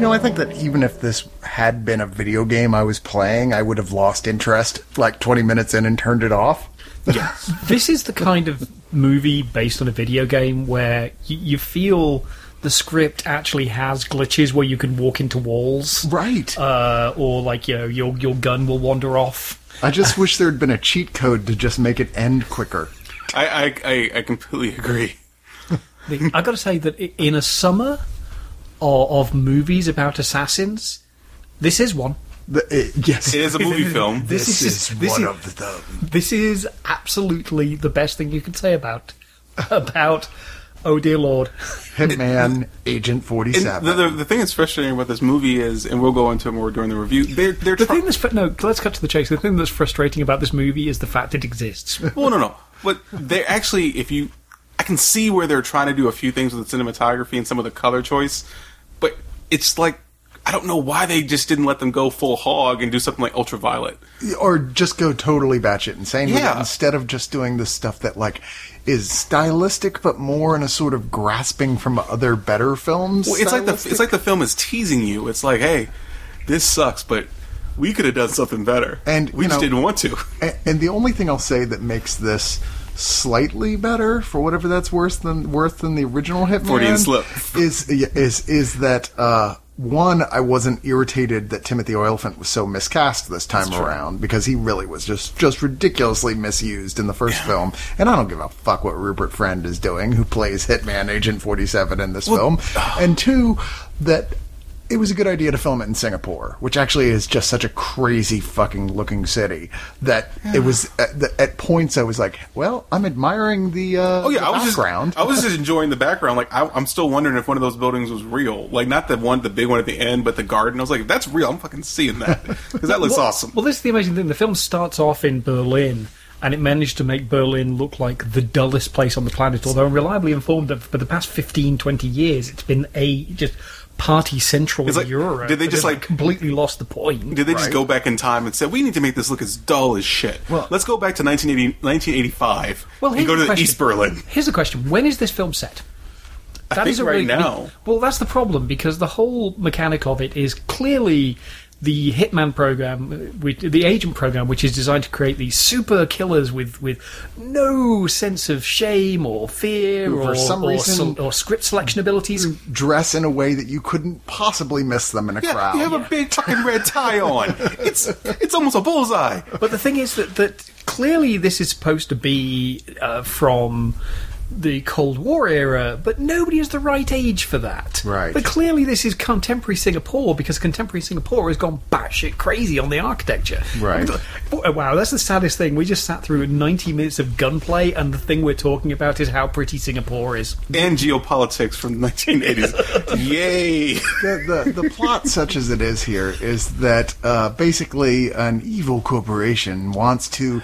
I think that even if this had been a video game I was playing, I would have lost interest like 20 minutes in and turned it off. Yeah. This is the kind of movie based on a video game where you feel the script actually has glitches where you can walk into walls. Right. Or, like, you know, your gun will wander off. I just wish there had been a cheat code to just make it end quicker. I completely agree. I got to say that in a summer of movies about assassins, this is one. Yes. It is a movie film. This is one of them. This is absolutely the best thing you can say about oh dear Lord. Hitman Agent 47. The thing that's frustrating about this movie is, and we'll go into it more during the review, let's cut to the chase. The thing that's frustrating about this movie is the fact it exists. Well, no. But they actually, I can see where they're trying to do a few things with the cinematography and some of the color choice, but it's like, I don't know why they just didn't let them go full hog and do something like Ultraviolet. Or just go totally batshit insane with Yeah. it instead of just doing the stuff that, like, is stylistic but more in a sort of grasping from other better films. Well, it's like the film is teasing you. It's like, hey, this sucks, but we could have done something better. And we just didn't want to. And the only thing I'll say that makes this slightly better, for whatever that's worth than the original Hitman, Freudian slip, is that one, I wasn't irritated that Timothy Olyphant was so miscast this time around, because he really was just ridiculously misused in the first film, and I don't give a fuck what Rupert Friend is doing, who plays Hitman Agent 47 in this film. And two, that it was a good idea to film it in Singapore, which actually is just such a crazy fucking looking city that it was at points I was like, well, I'm admiring the background. I was just enjoying the background. Like, I'm still wondering if one of those buildings was real. Like, not the big one at the end, but the garden. I was like, if that's real, I'm fucking seeing that, because that looks awesome. Well, this is the amazing thing. The film starts off in Berlin, and it managed to make Berlin look like the dullest place on the planet, although I'm reliably informed that for the past 15, 20 years, it's been just party central in Europe. Did they just completely lost the point? Did they just go back in time and say, we need to make this look as dull as shit? Well, let's go back to 1985 and go to East Berlin. Here's the question. When is this film set? I think right now. Well, that's the problem, because the whole mechanic of it is clearly the Hitman program, the agent program, which is designed to create these super killers with no sense of shame or fear or script selection abilities. Dress in a way that you couldn't possibly miss them in a crowd. You have a big fucking red tie on. It's almost a bullseye. But the thing is that clearly this is supposed to be from the Cold War era, but nobody is the right age for that. Right. But clearly this is contemporary Singapore, because contemporary Singapore has gone batshit crazy on the architecture. Right. Wow, that's the saddest thing. We just sat through 90 minutes of gunplay, and the thing we're talking about is how pretty Singapore is. And geopolitics from the 1980s. Yay! The plot, such as it is here, is that basically an evil corporation wants to...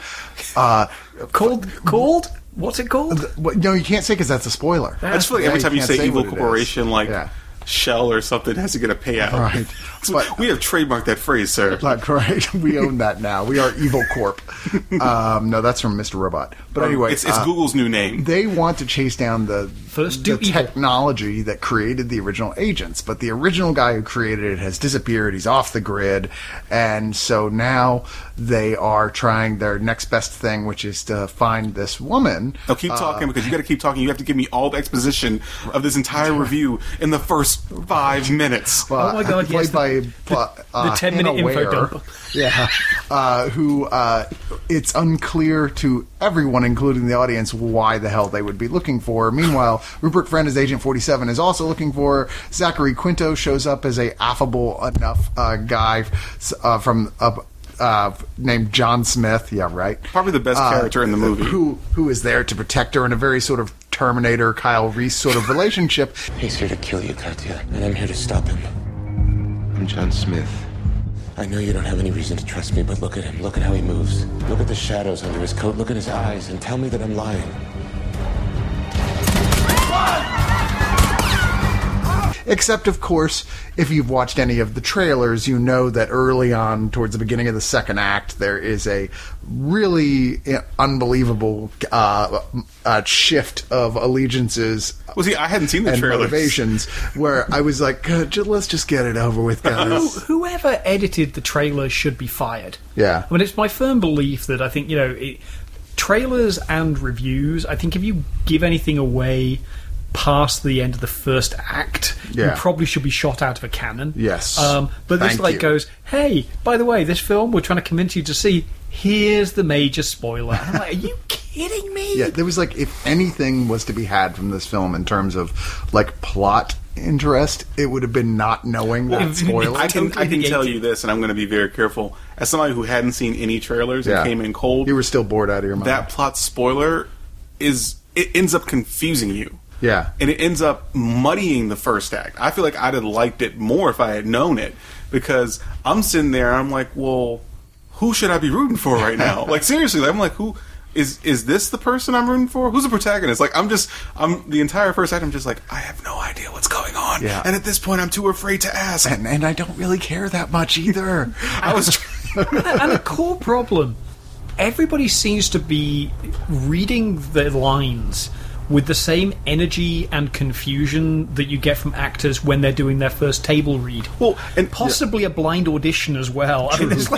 Called? What's it called? No, you can't say, because that's a spoiler. I just feel like every time you say evil corporation, Shell or something has to get a payout. Right. But we have trademarked that phrase, sir. Like, right. We own that now. We are Evil Corp. No, that's from Mr. Robot. But anyway, it's Google's new name. They want to chase down the technology that created the original agents, but the original guy who created it has disappeared. He's off the grid, and so now they are trying their next best thing, which is to find this woman. Now keep talking, because you got to keep talking. You have to give me all the exposition of this entire review in the first 5 minutes. Oh my God! Played by the 10-minute info dump. Yeah, who it's unclear to everyone, including the audience, why the hell they would be looking for. Meanwhile, Rupert Friend as Agent 47 is also looking for her. Zachary Quinto shows up as a affable enough guy from named John Smith. Yeah, right. Probably the best character in the movie. Who is there to protect her in a very sort of Terminator, Kyle Reese sort of relationship. He's here to kill you, Katya, and I'm here to stop him. I'm John Smith. I know you don't have any reason to trust me, but look at him. Look at how he moves. Look at the shadows under his coat. Look at his eyes, and tell me that I'm lying. Except, of course, if you've watched any of the trailers, you know that early on, towards the beginning of the second act, there is a really unbelievable shift of allegiances. Well, see, I hadn't seen the and trailers. motivations, where I was like, let's just get it over with, guys. Whoever edited the trailer should be fired. Yeah. I mean, it's my firm belief that I think, trailers and reviews, I think if you give anything away past the end of the first act, you probably should be shot out of a cannon. Yes. But this Thank you. goes, hey, by the way, this film we're trying to convince you to see, here's the major spoiler. And I'm like, are you kidding me? Yeah, there was if anything was to be had from this film in terms of plot interest, it would have been not knowing that spoiler. I can tell you this, and I'm going to be very careful. As somebody who hadn't seen any trailers and came in cold, you were still bored out of your mind. That plot spoiler it ends up confusing you. Yeah. And it ends up muddying the first act. I feel like I'd have liked it more if I had known it, because I'm sitting there and I'm like, well, who should I be rooting for right now? Seriously, I'm like, who is this the person I'm rooting for? Who's the protagonist? I'm the entire first act, I'm just like, I have no idea what's going on. Yeah. And at this point, I'm too afraid to ask. And I don't really care that much either. I was And a core problem, everybody seems to be reading the lines with the same energy and confusion that you get from actors when they're doing their first table read. Well, and possibly a blind audition as well. I mean, there's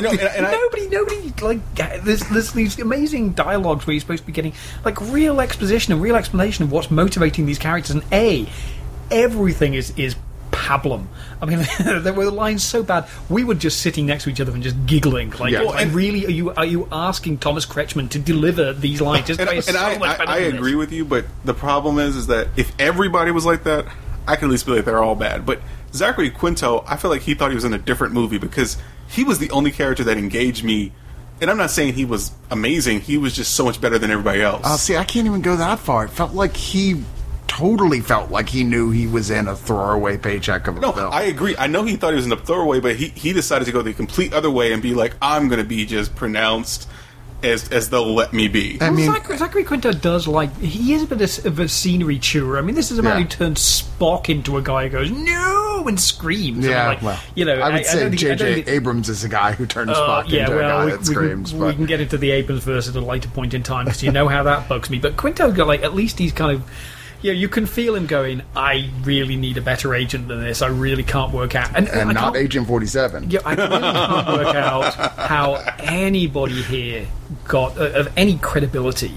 nobody. There's these amazing dialogues where you're supposed to be getting real exposition and real explanation of what's motivating these characters. And everything is pablum. I mean, there were lines so bad we were just sitting next to each other and just giggling. And really, are you asking Thomas Kretschmann to deliver these lines? Just I agree with you, but the problem is that if everybody was like that, I could at least be like they're all bad. But Zachary Quinto, I feel like he thought he was in a different movie because he was the only character that engaged me. And I'm not saying he was amazing. He was just so much better than everybody else. See, I can't even go that far. It felt like he totally felt like he knew he was in a throwaway paycheck of a film. No, I agree. I know he thought he was in a throwaway, but he decided to go the complete other way and be like, I'm going to be just pronounced as they'll let me be. I mean, Zachary Quinto does he is a bit of a scenery chewer. I mean, this is a man who turns Spock into a guy who goes no and screams. Yeah, I would say J.J. Abrams is a guy who turns Spock into a guy that screams. We can get into the Abrams verse at a later point in time because you know how that bugs me. But Quinto got at least he's kind of. Yeah, you can feel him going, I really need a better agent than this. I really can't work out. And not Agent 47. Yeah, I really can't work out how anybody here got, of any credibility,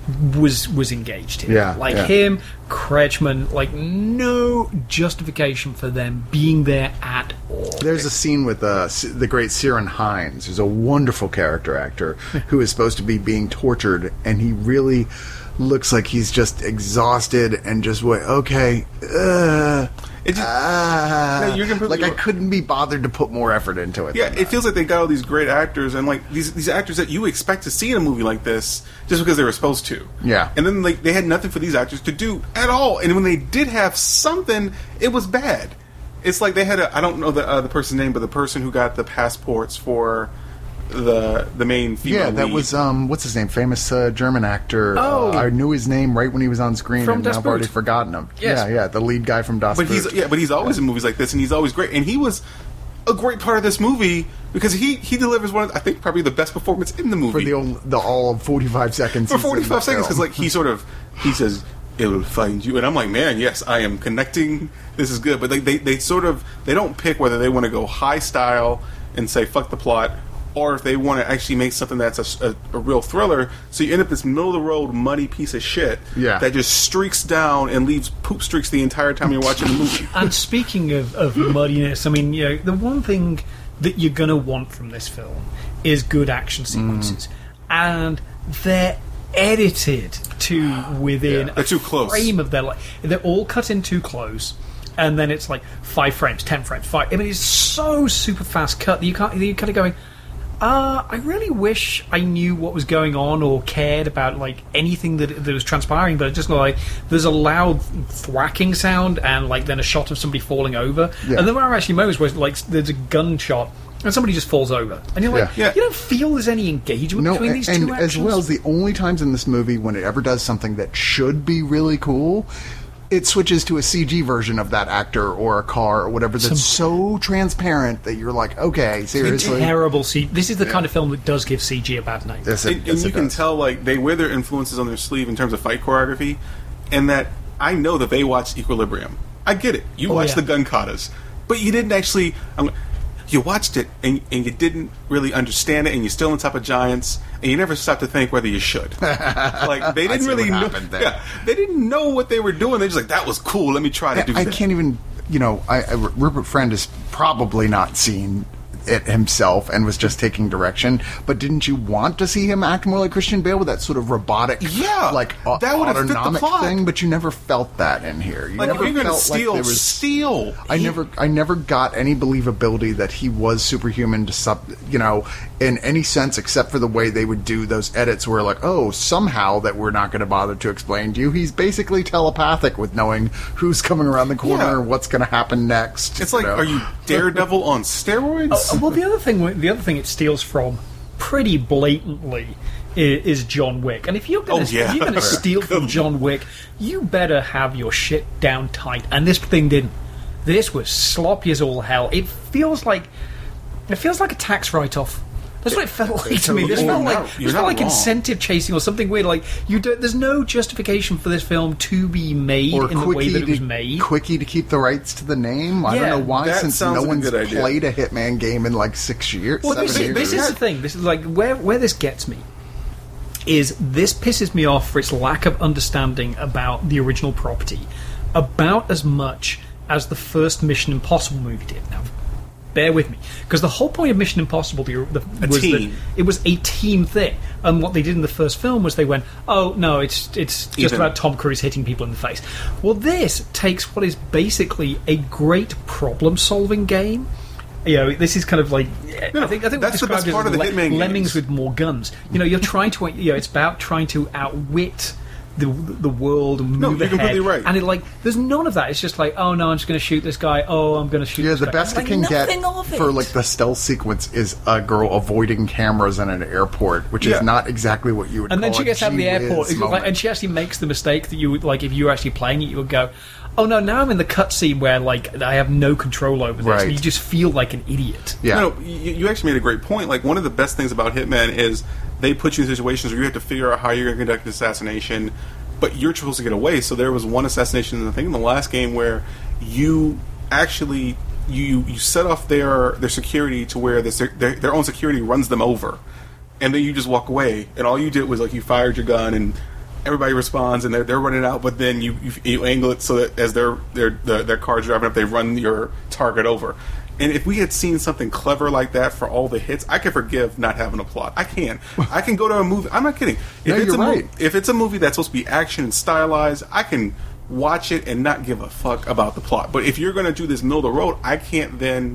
was engaged here. Yeah, him, Kretschmann, no justification for them being there at all. There's a scene with the great Ciarán Hinds, who's a wonderful character actor, who is supposed to be being tortured, and he really looks like he's just exhausted and just okay. I couldn't be bothered to put more effort into it. Yeah, it feels like they got all these great actors and these actors that you expect to see in a movie like this just because they were supposed to. Yeah, and then they had nothing for these actors to do at all, and when they did have something, it was bad. It's like they had I don't know the person's name, but the person who got the passports for the main female lead. That was what's his name, famous German actor. I knew his name right when he was on screen, and now I've already forgotten him. Yes. The lead guy from Das Boot. But he's always in movies like this, and he's always great. And he was a great part of this movie because he delivers one of, I think, probably the best performance in the movie for the all 45 seconds. For 45 seconds, because he says, "It will find you," and I'm like, man, yes, I am connecting. This is good. But they don't pick whether they want to go high style and say fuck the plot, or if they want to actually make something that's a real thriller. So you end up this middle-of-the-road, muddy piece of shit that just streaks down and leaves poop streaks the entire time you're watching the movie. And speaking of muddiness, I mean, the one thing that you're going to want from this film is good action sequences. And they're edited to within they're too close. Frame of their life. They're all cut in too close. And then it's 5 frames, 10 frames, 5. I mean, it's so super fast cut that you're kind of going... I really wish I knew what was going on or cared about anything that was transpiring, but just there's a loud thwacking sound and then a shot of somebody falling over, and there are actually moments where there's a gunshot and somebody just falls over, and you're you don't feel there's any engagement between these two actions. And as well as the only times in this movie when it ever does something that should be really cool, it switches to a CG version of that actor or a car or whatever that's so transparent that you're like, okay, seriously. Terrible CG. This is the kind of film that does give CG a bad name. And you can tell, like, they wear their influences on their sleeve in terms of fight choreography, and that I know that they watched Equilibrium. I get it. You watched the gun katas, but you didn't actually. You watched it and you didn't really understand it, and you're still on top of giants, and you never stopped to think whether you should. Like, they didn't really know. Yeah, they didn't know what they were doing. They're just like, that was cool. Let me try to do that. I can't even. Rupert Friend has probably not seen it himself and was just taking direction, but didn't you want to see him act more like Christian Bale with that sort of robotic, that would have fit the plot thing? But you never felt that in here. You like, never if you're going to felt steal. I never got any believability that he was superhuman in any sense, except for the way they would do those edits where, like, oh, somehow that we're not going to bother to explain to you, he's basically telepathic with knowing who's coming around the corner and what's going to happen next. It's like, are you Daredevil on steroids? Well, the other thing it steals from pretty blatantly is John Wick. And if you're going to steal from John Wick, you better have your shit down tight. And this thing didn't. This was sloppy as all hell. It feels like a tax write-off. That's what it felt like to me. This felt like incentive chasing or something weird. Like, there's no justification for this film to be made in the way that it was made. Quickie to keep the rights to the name. I don't know why, since no one's played a Hitman game in like 6 years. Well, this is the thing. This is like where this gets me. Is this pisses me off for its lack of understanding about the original property, about as much as the first Mission Impossible movie did. Now, bear with me, because the whole point of Mission Impossible was that it was a team thing, and what they did in the first film was they went, oh no, it's just about Tom Cruise hitting people in the face. Well, this takes what is basically a great problem-solving game. This is kind of like I think that's the best part of the Hitman Lemmings games. with more guns. You're trying to it's about trying to outwit the world and move ahead. Completely right. And there's none of that. It's just like, oh no, I'm just going to shoot this guy. Oh, I'm going to shoot this guy. The best it can get for like the stealth sequence is a girl avoiding cameras in an airport, which is not exactly what you would. And call then she gets out of the airport, and she actually makes the mistake that you would, like, if you were actually playing it, you would go, oh no, now I'm in the cutscene where, like, I have no control over this. Right. And you just feel like an idiot. Yeah. No, you actually made a great point. Like, one of the best things about Hitman is they put you in situations where you have to figure out how you're going to conduct an assassination, but you're supposed to get away. So there was one assassination, I think, in the last game where you actually you set off their security to where their own security runs them over, and then you just walk away. And all you did was, like, you fired your gun, and everybody responds, and they're running out. But then you angle it so that as their car's driving up, they run your target over. And if we had seen something clever like that for all the hits, I can forgive not having a plot. I can go to a movie. I'm not kidding. If it's a movie that's supposed to be action and stylized, I can watch it and not give a fuck about the plot. But if you're going to do this middle of the road, I can't then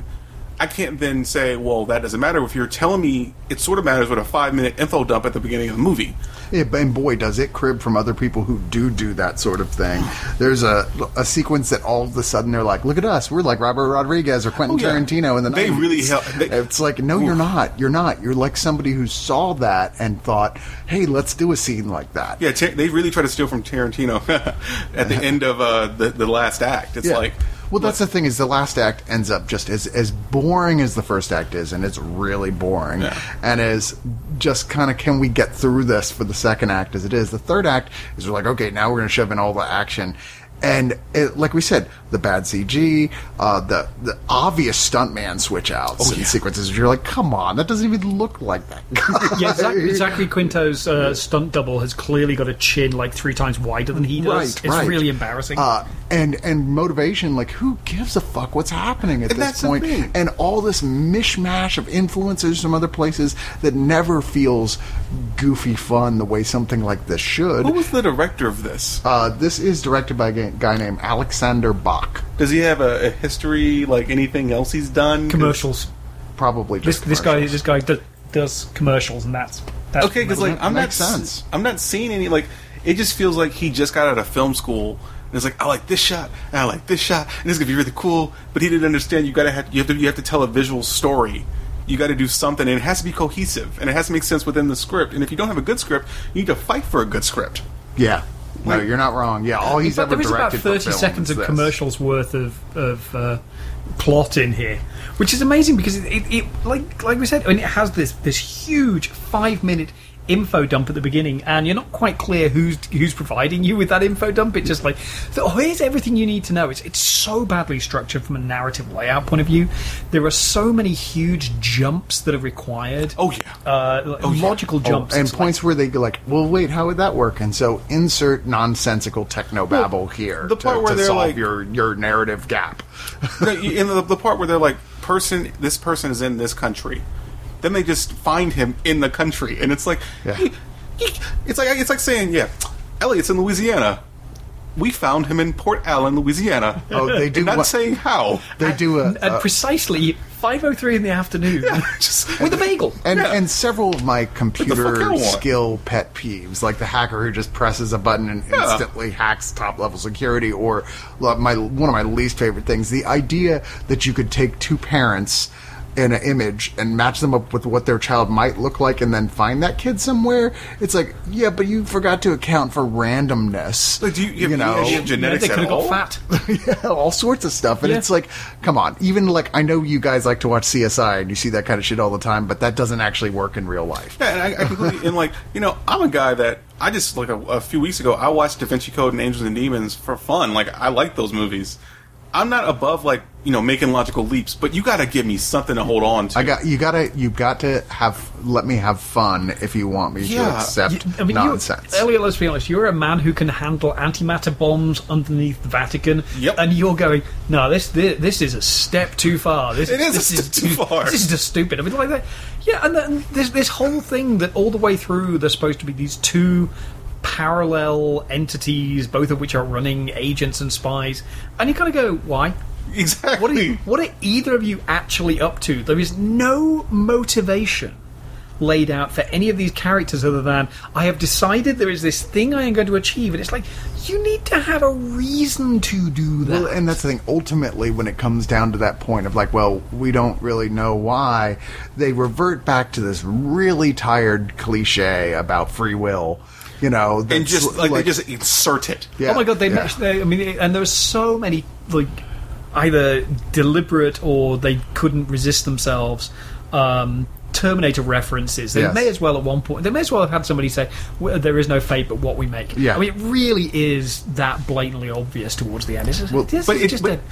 say, well, that doesn't matter. If you're telling me it sort of matters with a 5-minute info dump at the beginning of the movie. Yeah, and boy, does it crib from other people who do that sort of thing. There's a sequence that all of a sudden they're like, look at us, we're like Robert Rodriguez or Quentin Tarantino in the 90s. They really help. It's like, no, you're not. You're not. You're like somebody who saw that and thought, hey, let's do a scene like that. Yeah, they really try to steal from Tarantino at the end of the last act. It's like... Well, that's the thing, is the last act ends up just as boring as the first act is, and it's really boring, and as just kind of, can we get through this for the second act as it is. The third act is like, okay, now we're going to shove in all the action. And like we said, the bad CG, the obvious stuntman switch outs and sequences. You're like, come on, that doesn't even look like that guy. Yeah, Zachary Quinto's stunt double has clearly got a chin like 3 times wider than he does. It's really embarrassing. And motivation, like, who gives a fuck what's happening at this point? And all this mishmash of influences from other places that never feels goofy fun the way something like this should. Who was the director of this? This is directed by a guy named Alexander Bach. Does he have a history like anything else he's done? Commercials. Probably just this guy does commercials, and that's okay. Because like I'm not seeing any, like, it just feels like he just got out of film school. And it's like, I like this shot, and I like this shot, and this is gonna be really cool. But he didn't understand. You have to tell a visual story. You got to do something, and it has to be cohesive, and it has to make sense within the script. And if you don't have a good script, you need to fight for a good script. Yeah. No, you're not wrong. Yeah, all he's In fact, ever there is about directed 30 for film seconds is of this. commercials worth of plot in here, which is amazing because it like we said, I mean, it has this huge 5-minute info dump at the beginning, and you're not quite clear who's providing you with that info dump. It's just like, here's everything you need to know. It's so badly structured from a narrative layout point of view. There are so many huge jumps that are required. Oh yeah, logical jumps and It's points where they go like, well, wait, how would that work? And so insert nonsensical technobabble here the part where to they're solve like- your narrative gap. in the part where they're like, this person is in this country. Then they just find him in the country, and it's like, Yeah. it's like saying, yeah, Elliot's in Louisiana. We found him in Port Allen, Louisiana. Oh, they do And not what- saying how. They do at precisely 5:03 in the afternoon Just with a bagel. And several of my fuck I computer want? skill pet peeves, like the hacker who just presses a button and Yeah. instantly hacks top level security, or one of my least favorite things, the idea that you could take two parents in an image and match them up with what their child might look like and then find that kid somewhere. It's like, yeah, but you forgot to account for randomness. Like, do you know, have genetics they could at have all? got fat. yeah, all sorts of stuff. And Yeah. it's like, come on. Even like, I know you guys like to watch CSI and you see that kind of shit all the time, but that doesn't actually work in real life. Yeah, and I completely, and like, I'm a guy that I just, like, a few weeks ago, I watched Da Vinci Code and Angels and Demons for fun. Like, I like those movies. I'm not above, like, making logical leaps, but you gotta give me something to hold on to. You got to let me have fun if you want me to Yeah. accept I mean, nonsense. Elliot, let's be honest, you're a man who can handle antimatter bombs underneath the Vatican, Yep. and you're going, no, this is a step too far. This It is a this step too far. This is just stupid. I mean, like that. Yeah, and then there's this whole thing that all the way through there's supposed to be these two parallel entities, both of which are running agents and spies, and you kind of go, why? Exactly. What are either of you actually up to? There is no motivation laid out for any of these characters other than, I have decided there is this thing I am going to achieve, and it's like, you need to have a reason to do that. Well, and that's the thing. Ultimately, when it comes down to that point of like, well, we don't really know why, they revert back to this really tired cliche about free will. And that's just, like, they just insert it. Yeah, Oh my god, yeah. I mean, and there were so many, like, either deliberate or they couldn't resist themselves. Terminator references. They Yes. may as well at one point. They may as well have had somebody say, "There is no fate but what we make." Yeah. I mean, it really is that blatantly obvious towards the end. It's just, Well, this But is it, just but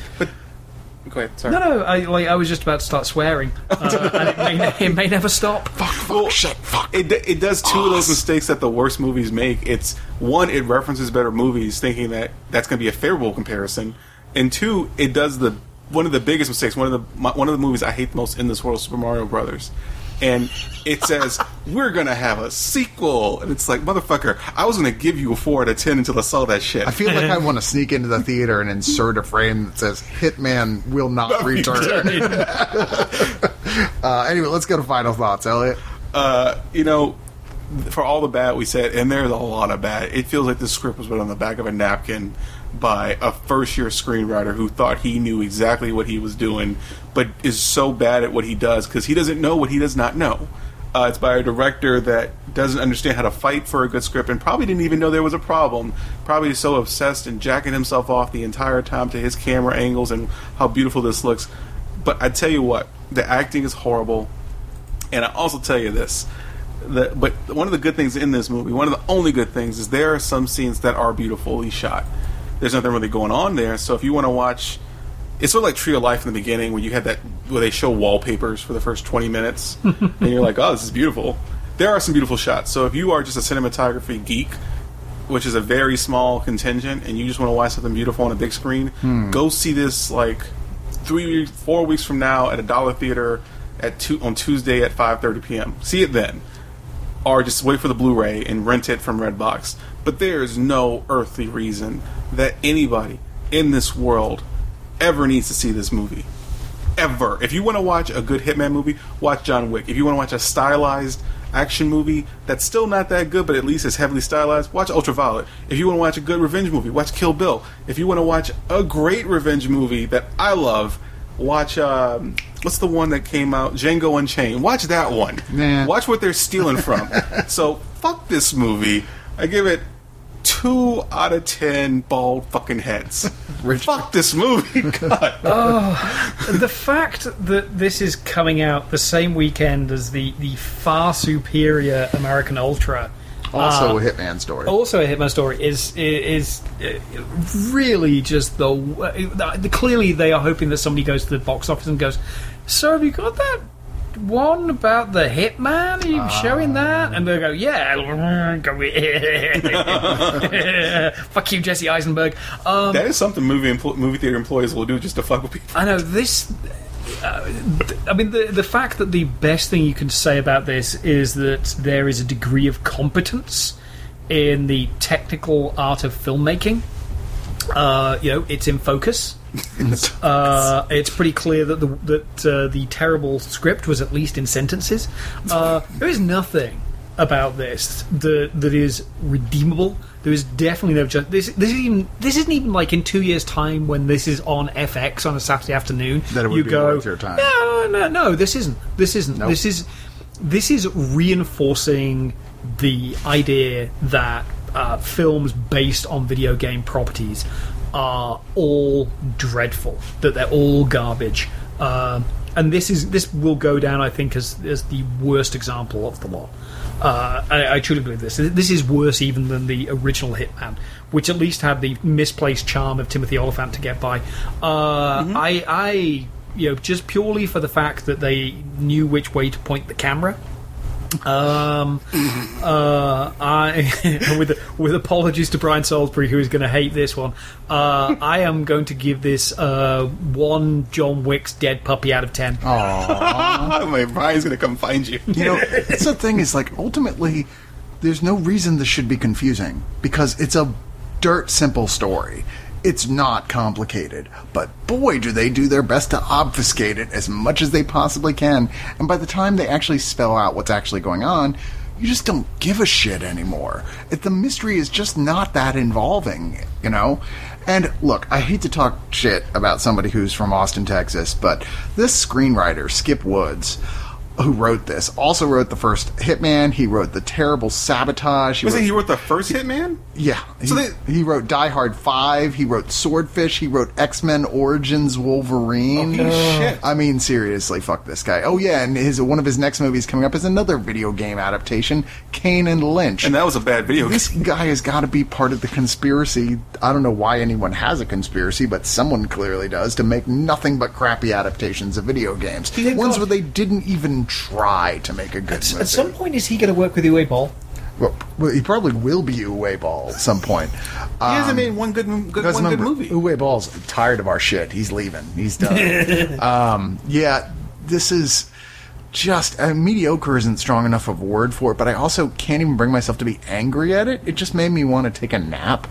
go ahead. Sorry. no. I was just about to start swearing, and it may never stop. Well, shit, fuck. It does two of those mistakes that the worst movies make. It's one, it references better movies, thinking that that's going to be a favorable comparison, and two, it does one of the biggest mistakes. One of the movies I hate the most in this world, Super Mario Brothers. And it says, we're going to have a sequel. And it's like, motherfucker, I was going to give you a 4 out of 10 until I saw that shit. I feel like I want to sneak into the theater and insert a frame that says "Hitman will not return." Anyway, let's go to final thoughts, Elliot. For all the bad we said, and there's a lot of bad, it feels like this script was put on the back of a napkin by a first-year screenwriter who thought he knew exactly what he was doing, but is so bad at what he does because he doesn't know what he does not know. It's by a director that doesn't understand how to fight for a good script and probably didn't even know there was a problem. Probably is so obsessed and jacking himself off the entire time to his camera angles and how beautiful this looks. But I tell you what, the acting is horrible. And I also tell you this. But one of the good things in this movie, one of the only good things, is there are some scenes that are beautifully shot. There's nothing really going on there. So if you want to watch, it's sort of like Tree of Life in the beginning, where you had that where they show wallpapers for the first 20 minutes, and you're like, oh, this is beautiful. There are some beautiful shots. So if you are just a cinematography geek, which is a very small contingent, and you just want to watch something beautiful on a big screen, go see this like 3-4 weeks from now at a dollar theater on Tuesday at 5:30 p.m. See it then. Or just wait for the Blu-ray and rent it from Redbox. But there is no earthly reason that anybody in this world ever needs to see this movie. Ever. If you want to watch a good Hitman movie, watch John Wick. If you want to watch a stylized action movie that's still not that good, but at least is heavily stylized, watch Ultraviolet. If you want to watch a good revenge movie, watch Kill Bill. If you want to watch a great revenge movie that I love, watch what's the one that came out, Django Unchained. Watch that one. Nah. Watch what they're stealing from. So fuck this movie. I give it 2 out of 10 bald fucking heads. Fuck this movie. God. The fact that this is coming out the same weekend as the far superior American Ultra, Also a Hitman story. also a Hitman story, is really just clearly they are hoping that somebody goes to the box office and goes, so have you got that one about the Hitman? Are you showing that? And they go, yeah. Fuck you, Jesse Eisenberg. That is something movie theater employees will do just to fuck with people. I know this. I mean, the fact that the best thing you can say about this is that there is a degree of competence in the technical art of filmmaking. It's in focus. It's pretty clear that the terrible script was at least in sentences. There is nothing about this that is redeemable. There is definitely no this isn't even like in 2 years' time when this is on FX on a Saturday afternoon. That it would you be go, worth your time. No, this isn't. Nope. This is reinforcing the idea that films based on video game properties are all dreadful, that they're all garbage, and this will go down, I think, as the worst example of the lot. I truly believe this. This is worse even than the original Hitman, which at least had the misplaced charm of Timothy Olyphant to get by. I just purely for the fact that they knew which way to point the camera. With apologies to Brian Salisbury, who is going to hate this one, I am going to give this 1 John Wick's dead puppy out of 10. Aww. Brian's going to come find you. That's the thing is, like, ultimately, there's no reason this should be confusing because it's a dirt simple story. It's not complicated, but boy, do they do their best to obfuscate it as much as they possibly can. And by the time they actually spell out what's actually going on, you just don't give a shit anymore. The mystery is just not that involving, And look, I hate to talk shit about somebody who's from Austin, Texas, but this screenwriter, Skip Woods, who wrote this, also wrote the first Hitman. He wrote the terrible Sabotage. He wrote the first Hitman? Yeah. He wrote Die Hard 5. He wrote Swordfish. He wrote X-Men Origins Wolverine. Shit. I mean, seriously, fuck this guy. Oh, yeah, and one of his next movies coming up is another video game adaptation, Kane and Lynch. And that was a bad video game. This guy has got to be part of the conspiracy. I don't know why anyone has a conspiracy, but someone clearly does, to make nothing but crappy adaptations of video games. Ones where they didn't even try to make a good movie. At some point, is he going to work with Uwe Boll? Well, he probably will be Uwe Ball at some point. He hasn't made one good movie. Uwe Ball's tired of our shit. He's leaving. He's done. This is just mediocre isn't strong enough of a word for it, but I also can't even bring myself to be angry at it. It just made me want to take a nap.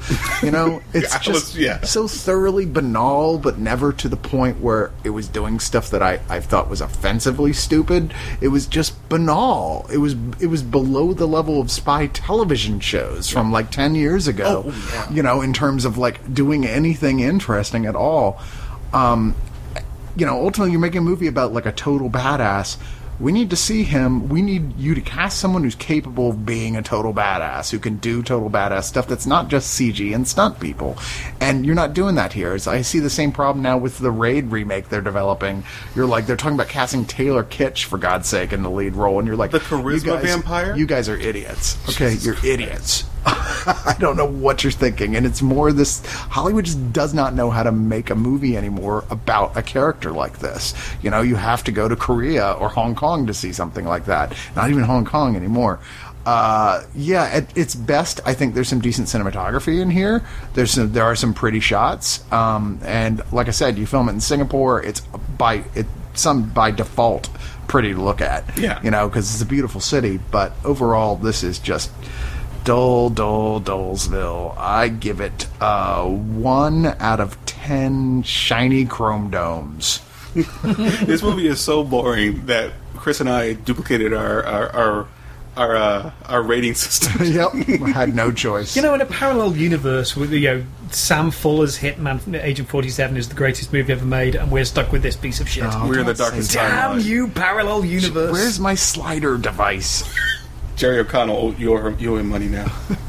It's so thoroughly banal, but never to the point where it was doing stuff that I thought was offensively stupid. It was just banal. It was below the level of spy television shows from like 10 years ago. In terms of like doing anything interesting at all. Ultimately you're making a movie about like a total badass. We need to see him. We need you to cast someone who's capable of being a total badass, who can do total badass stuff that's not just CG and stunt people. And you're not doing that here. I see the same problem now with the Raid remake they're developing. You're like, they're talking about casting Taylor Kitsch, for God's sake, in the lead role. And you're like, the charisma vampire? You guys are idiots. Okay, you're idiots. I don't know what you're thinking. And it's more this, Hollywood just does not know how to make a movie anymore about a character like this. You have to go to Korea or Hong Kong to see something like that. Not even Hong Kong anymore. At its best, I think there's some decent cinematography in here. There are some pretty shots. And like I said, you film it in Singapore, it's by default pretty to look at. Yeah. Because it's a beautiful city. But overall, this is just Dullsville. I give it 1 out of 10 shiny chrome domes. This movie is so boring that Chris and I duplicated our rating system. Yep, I had no choice. In a parallel universe with Sam Fuller's Hitman Agent 47 is the greatest movie ever made, and we're stuck with this piece of shit. We're in the darkest Damn timeline. you, parallel universe! Where's my slider device? Jerry O'Connell, you owe him money now.